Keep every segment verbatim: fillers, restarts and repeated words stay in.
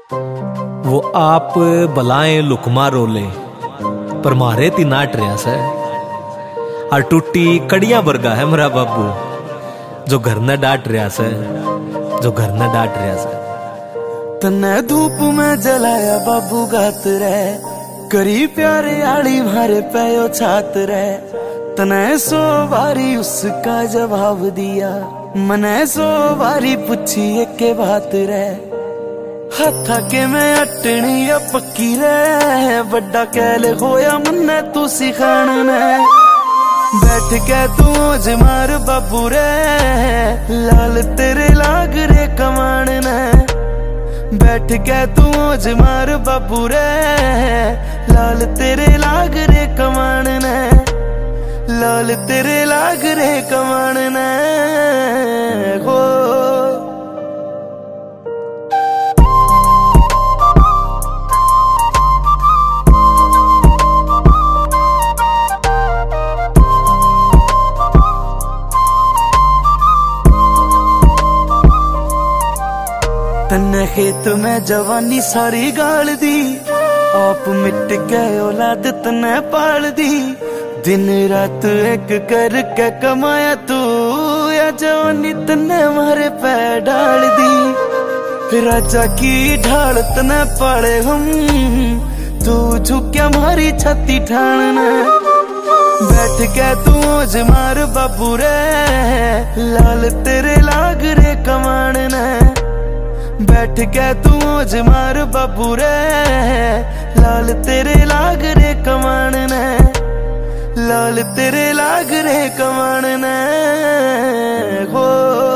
वो आप बलाएं लुकमा रोले पर मारे ती नाट रहा से। और टूटी कड़िया वर्गा है मेरा बाबू जो घर न डांट रहा से, जो घर न डांट रहा से। तन्ने धूप में जलाया बाबू गात रे, करी प्यारे आड़ी मारे पैयो छात रे। तने सो बारी उसका जवाब दिया, मने सो बारी पूछी एक बात रे। हथा के मैं अटनी या पक्की रे, बड़ा कैल होया मन्ने तू सिखान ने। बैठ के तू जमार बाबू रे, लाल तेरे लाग रे कमान ने। बैठ के तू जमार बाबू रे, लाल तेरे लाग रे कमान ने। लाल तेरे लाग रे कमान ने हो। तन्ने खेत में जवानी सारी गाल दी, आप मिट गए औलाद तन्ने पाल दी। दिन रात एक करके कमाया तू, या जवानी तन्ने मारे पैर डाल दी। राजा की ढाल तन्ने पाले हम, तू झुक्या मारी छाती ठाणना। बैठ के तू जमार बाबू रे, लाल तेरे लाग रे कमान ने। बैठ के तू जमार बाबू रे, लाल तेरे लाग रे कमान ने। लाल तेरे लाग रे कमान ने हो।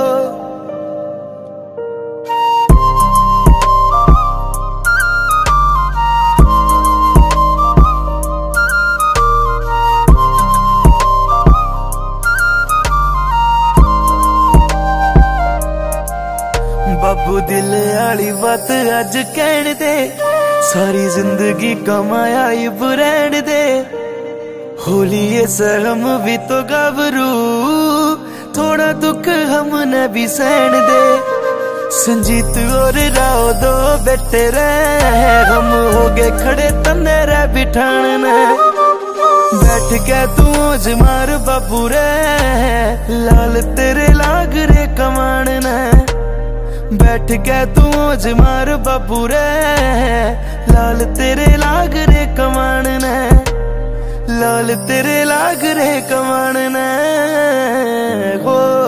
बाबू दिल आली बात अज कहन दे, सारी जिंदगी कमाया इब रहन दे। होली ये सहम भी तो घबरू, थोड़ा दुख हमने भी सहन दे। संजीत और राव दो बेटे रे, हम हो गए खड़े तन्ने रे बिठान ने। बैठ के तू जमार बाबू रे, लाल तेरे लाग रे कमान ने। बैठ के तू जमार बाबू रे, लाल तेरे लाग रे कमान ने। लाल तेरे लाग रे कमान ने हो।